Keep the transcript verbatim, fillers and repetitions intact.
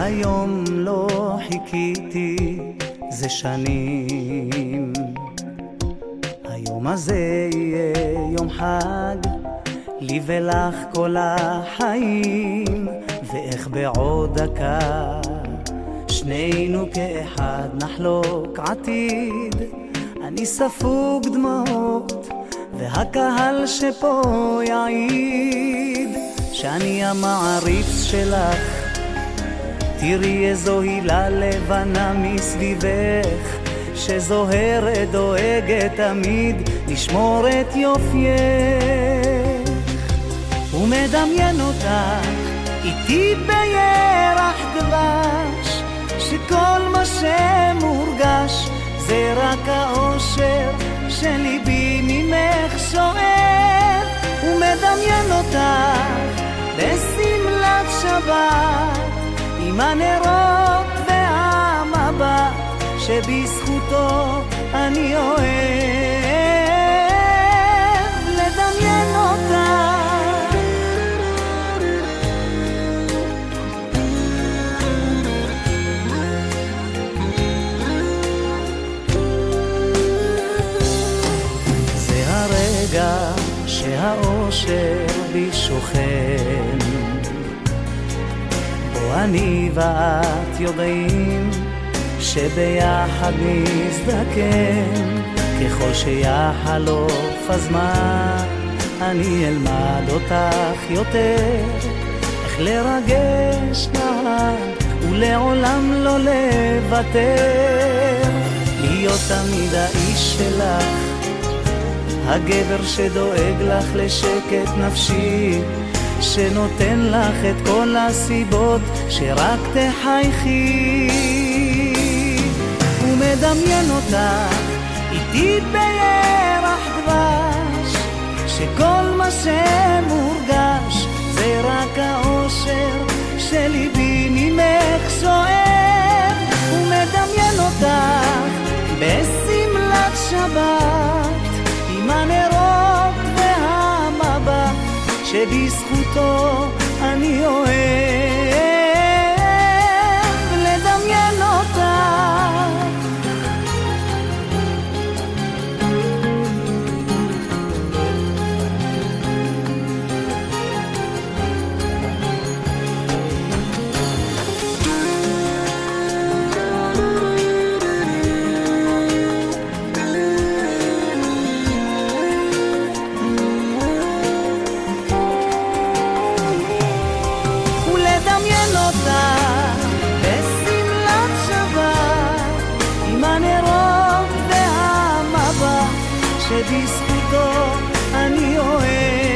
להיום לא חיכיתי זה שנים, היום הזה יהיה יום חג לי ולך כל החיים, ואיך בעוד דקה שנינו כאחד נחלוק עתיד. אני ספוג דמעות והקהל שפה יעיד שאני המעריץ שלך. תראי איזו הילה לבנה מסביבך שזוהרת דואגת תמיד לשמור את יופייך, ומדמיין אותך איתי בירח דבש, שכל מה שמורגש זה רק האושר שליבי ממך שואב. ומדמיין אותך בסמלת שבת עם הנרות והמבט שבזכותו אני אוהב לדמיין אותך. זה הרגע שהאושר בי שוכן, בו אני ואת יודעים שביחד נזדקן. ככל שיחלוף הזמן אני אלמד אותך יותר, איך לרגש נעד ולעולם לא לוותר, להיות תמיד האיש שלך, הגבר שדואג לך לשקט נפשי, שנותן לך את כל הסיבות שרק תחייכי. ומדמיין אותך איתי בירח דבש, שכל מה שמורגש זה רק האושר שליבי ממך שואב. ומדמיין אותך בסמלת שבת עם הנרות והמבט שבזכותו אני אוהב לדמיין אותך. שבזכותו אני אוהב